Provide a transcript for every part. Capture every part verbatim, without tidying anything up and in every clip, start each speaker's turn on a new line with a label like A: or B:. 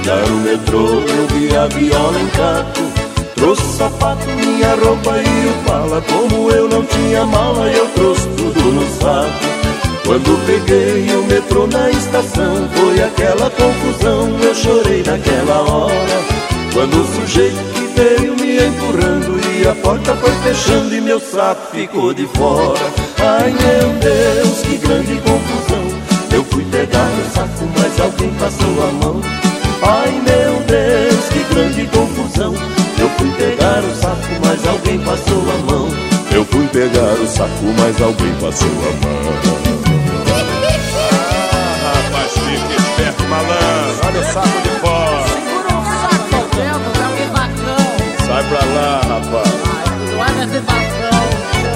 A: pegar o metrô, eu vi a viola em caco. Trouxe o sapato, minha roupa e o pala. Como eu não tinha mala, eu trouxe tudo no saco. Quando peguei o metrô na estação, foi aquela confusão, eu chorei naquela hora. Quando o sujeito que veio me empurrando e a porta foi fechando e meu saco ficou de fora. Ai meu Deus, que grande confusão. Eu fui pegar meu saco, mas alguém passou a mão. Ai meu Deus, que grande confusão. Eu fui pegar o saco, mas alguém passou a mão. Eu fui pegar o saco, mas alguém passou a mão.
B: Ah, rapaz, fica esperto, malandro. Olha o saco de fora.
C: Segura o saco ao vento, é um vacão.
B: Sai pra lá, rapaz.
C: Olha esse vacão.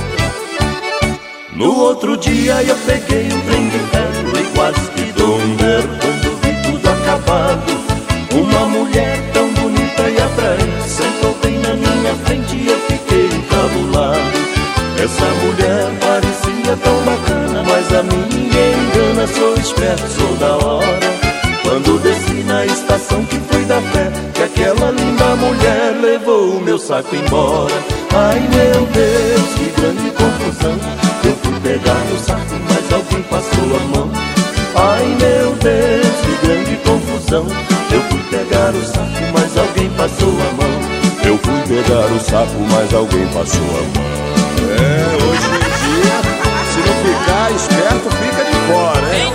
A: No outro dia eu peguei um trem de ferro e quase que dou um berro quando vi tudo acabado. Uma mulher tão bonita e atraente sentou bem na minha frente e eu fiquei encabulado. Essa mulher parecia tão bacana, mas a mim ninguém engana, sou esperto, sou da hora. Quando desci na estação que foi da fé, que aquela linda mulher levou o meu saco embora. Ai meu Deus, que grande confusão. Eu fui pegar o saco, mas alguém passou a mão. Ai meu Deus, que grande confusão. Eu fui pegar o saco, mas alguém passou a mão. Eu fui pegar o saco, mas alguém passou a mão.
B: É, hoje em dia, se não ficar esperto, fica de fora, hein?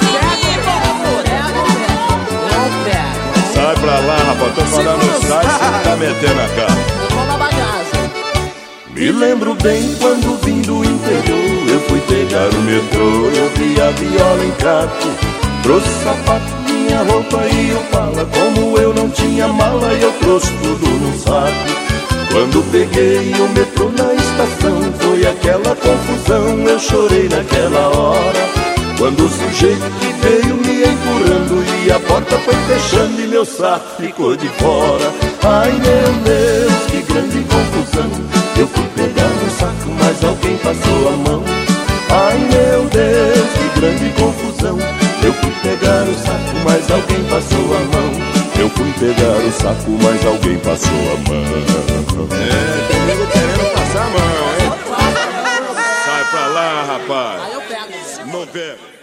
B: Sai pra lá, rapaz, tô falando sai, você tá metendo a cara.
C: Eu vou na bagagem.
A: Me lembro bem quando vim do interior, eu fui pegar o metrô, eu vi a viola em caco. Trouxe sapato, minha roupa e o pala. Como eu não tinha mala, eu trouxe tudo no saco. Quando peguei o metrô na estação, foi aquela confusão, eu chorei naquela hora. Quando o sujeito que veio me empurrando e a porta foi fechando e meu saco ficou de fora. Ai meu Deus, que grande confusão. Eu fui pegar o saco, mas alguém passou a mão. Ai meu Deus, que grande confusão. Eu fui pegar o saco, mas alguém passou a mão. Eu fui pegar o saco, mas alguém passou a mão.
B: É, tem nego querendo passar a mão, hein? Sai pra lá, rapaz.
C: Aí eu pego.
B: Não pega.